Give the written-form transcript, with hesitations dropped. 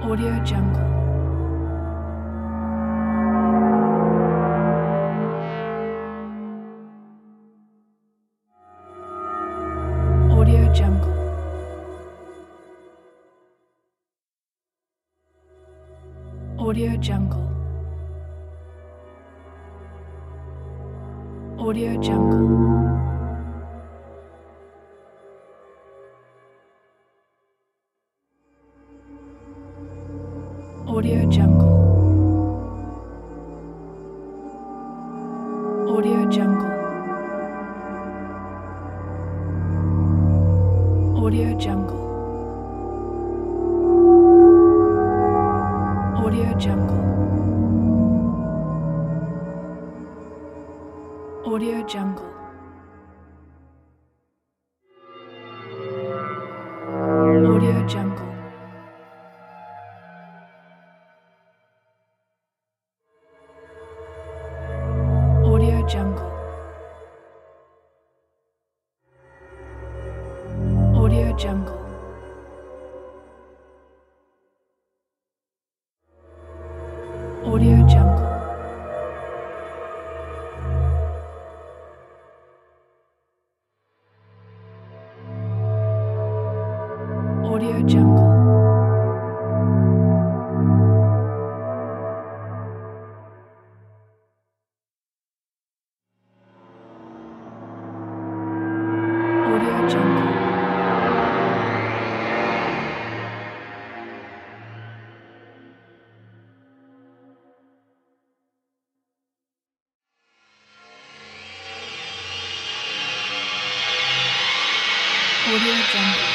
Audio Jungle. Audio Jungle. Audio Jungle. Audio Jungle. Audio Jungle. Audio Jungle. Audio Jungle. Audio Jungle. Audio Jungle. Audio Jungle. Audio Jungle. Audio Jungle. Audio Jungle. Audio Jungle. Audio Jungle. Audio Jungle.